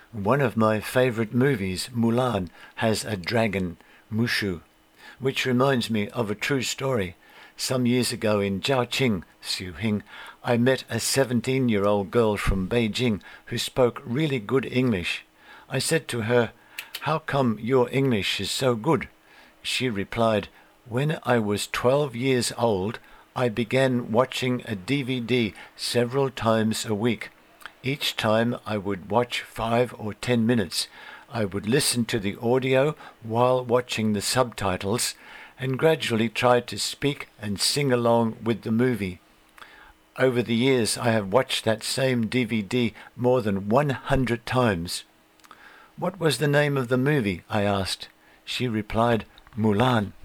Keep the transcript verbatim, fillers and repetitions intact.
One of my favorite movies, Mulan, has a dragon, Mushu, which reminds me of a true story. Some years ago in Jiaoqing, Xiuhing, I met a seventeen-year-old girl from Beijing who spoke really good English. I said to her, "How come your English is so good?" She replied, "When I was twelve years old, I began watching a D V D several times a week. Each time I would watch five or ten minutes. I would listen to the audio while watching the subtitles and gradually try to speak and sing along with the movie. Over the years, I have watched that same D V D more than one hundred times." "What was the name of the movie?" I asked. She replied, "Mulan."